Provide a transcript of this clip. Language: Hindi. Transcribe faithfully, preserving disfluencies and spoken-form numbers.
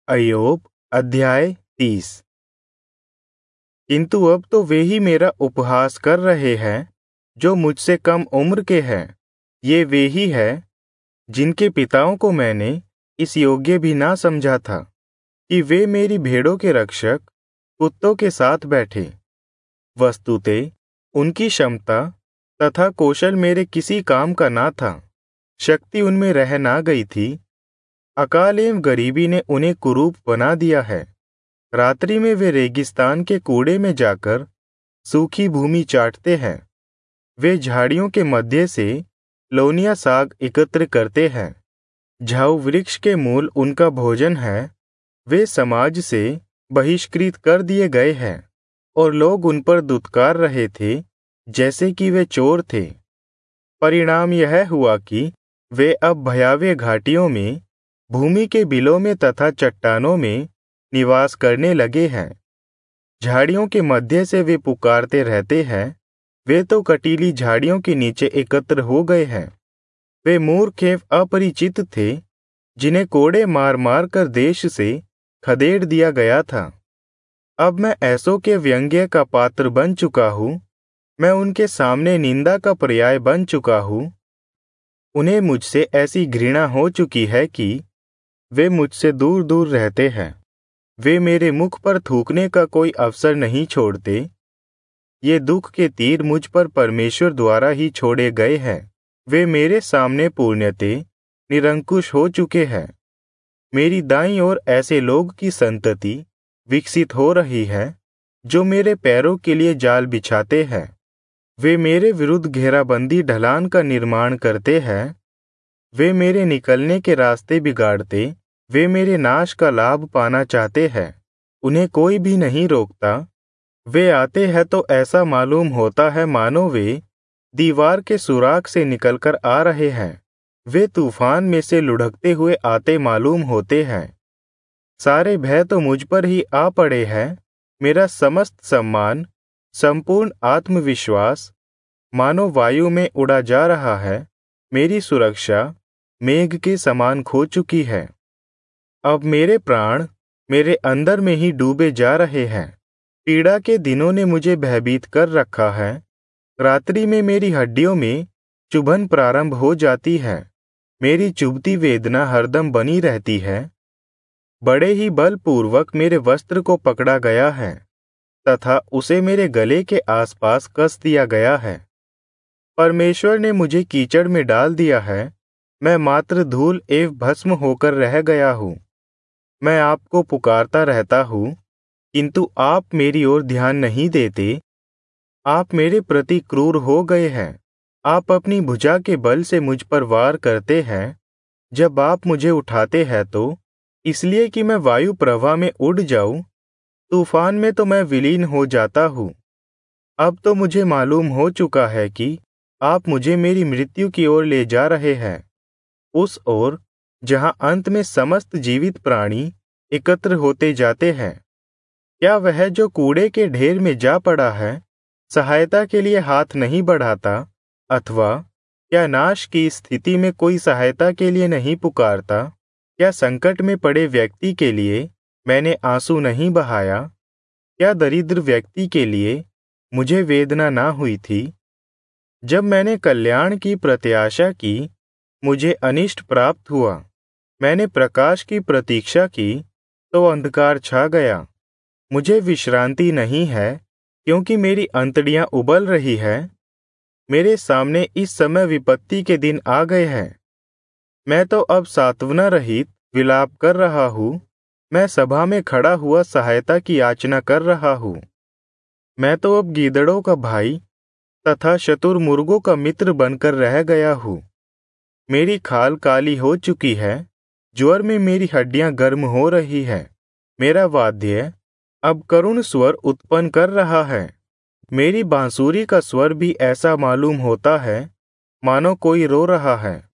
अय्योब अध्याय तीस। किंतु अब तो वे ही मेरा उपहास कर रहे हैं जो मुझसे कम उम्र के हैं। ये वे ही हैं जिनके पिताओं को मैंने इस योग्य भी ना समझा था कि वे मेरी भेड़ों के रक्षक कुत्तों के साथ बैठे। वस्तुतः उनकी क्षमता तथा कौशल मेरे किसी काम का ना था, शक्ति उनमें रह ना गई थी। अकाल एवं गरीबी ने उन्हें कुरूप बना दिया है। रात्रि में वे रेगिस्तान के कूड़े में जाकर सूखी भूमि चाटते हैं। वे झाड़ियों के मध्य से लौनिया साग एकत्र करते हैं। झाऊ वृक्ष के मूल उनका भोजन है। वे समाज से बहिष्कृत कर दिए गए हैं और लोग उन पर दुत्कार रहे थे जैसे कि वे चोर थे। परिणाम यह हुआ कि वे अब भयावह घाटियों में, भूमि के बिलों में तथा चट्टानों में निवास करने लगे हैं। झाड़ियों के मध्य से वे पुकारते रहते हैं। वे तो कटीली झाड़ियों के नीचे एकत्र हो गए हैं। वे मूर्ख एवं अपरिचित थे जिन्हें कोड़े मार मार कर देश से खदेड़ दिया गया था। अब मैं ऐसों के व्यंग्य का पात्र बन चुका हूँ। मैं उनके सामने निंदा का पर्याय बन चुका हूँ। उन्हें मुझसे ऐसी घृणा हो चुकी है कि वे मुझसे दूर दूर रहते हैं। वे मेरे मुख पर थूकने का कोई अवसर नहीं छोड़ते। ये दुख के तीर मुझ पर परमेश्वर द्वारा ही छोड़े गए हैं। वे मेरे सामने पूर्णतः निरंकुश हो चुके हैं। मेरी दाईं ओर ऐसे लोग की संतति विकसित हो रही है जो मेरे पैरों के लिए जाल बिछाते हैं। वे मेरे विरुद्ध घेराबंदी ढलान का निर्माण करते हैं। वे मेरे निकलने के रास्ते बिगाड़ते, वे मेरे नाश का लाभ पाना चाहते हैं। उन्हें कोई भी नहीं रोकता। वे आते हैं तो ऐसा मालूम होता है मानो वे दीवार के सुराख से निकलकर आ रहे हैं। वे तूफान में से लुढ़कते हुए आते मालूम होते हैं। सारे भय तो मुझ पर ही आ पड़े हैं। मेरा समस्त सम्मान, संपूर्ण आत्मविश्वास मानो वायु में उड़ा जा रहा है। मेरी सुरक्षा मेघ के समान खो चुकी है। अब मेरे प्राण मेरे अंदर में ही डूबे जा रहे हैं। पीड़ा के दिनों ने मुझे भयभीत कर रखा है। रात्रि में मेरी हड्डियों में चुभन प्रारंभ हो जाती है। मेरी चुभती वेदना हरदम बनी रहती है। बड़े ही बलपूर्वक मेरे वस्त्र को पकड़ा गया है तथा उसे मेरे गले के आसपास कस दिया गया है। परमेश्वर ने मुझे कीचड़ में डाल दिया है। मैं मात्र धूल एवं भस्म होकर रह गया हूँ। मैं आपको पुकारता रहता हूँ, किंतु आप मेरी ओर ध्यान नहीं देते। आप मेरे प्रति क्रूर हो गए हैं। आप अपनी भुजा के बल से मुझ पर वार करते हैं। जब आप मुझे उठाते हैं तो इसलिए कि मैं वायु प्रवाह में उड़ जाऊं, तूफान में तो मैं विलीन हो जाता हूँ। अब तो मुझे मालूम हो चुका है कि आप मुझे मेरी मृत्यु की ओर ले जा रहे हैं, उस ओर जहाँ अंत में समस्त जीवित प्राणी एकत्र होते जाते हैं। क्या वह जो कूड़े के ढेर में जा पड़ा है सहायता के लिए हाथ नहीं बढ़ाता, अथवा क्या नाश की स्थिति में कोई सहायता के लिए नहीं पुकारता? क्या संकट में पड़े व्यक्ति के लिए मैंने आंसू नहीं बहाया? क्या दरिद्र व्यक्ति के लिए मुझे वेदना ना हुई थी? जब मैंने कल्याण की प्रत्याशा की, मुझे अनिष्ट प्राप्त हुआ। मैंने प्रकाश की प्रतीक्षा की तो अंधकार छा गया। मुझे विश्रांति नहीं है क्योंकि मेरी अंतड़ियां उबल रही है। मेरे सामने इस समय विपत्ति के दिन आ गए हैं। मैं तो अब सांत्वना रहित विलाप कर रहा हूँ। मैं सभा में खड़ा हुआ सहायता की याचना कर रहा हूँ। मैं तो अब गीदड़ों का भाई तथा शतुरमुर्गों का मित्र बनकर रह गया हूँ। मेरी खाल काली हो चुकी है। ज्वर में मेरी हड्डियां गर्म हो रही है। मेरा वाद्य अब करुण स्वर उत्पन्न कर रहा है। मेरी बांसुरी का स्वर भी ऐसा मालूम होता है मानो कोई रो रहा है।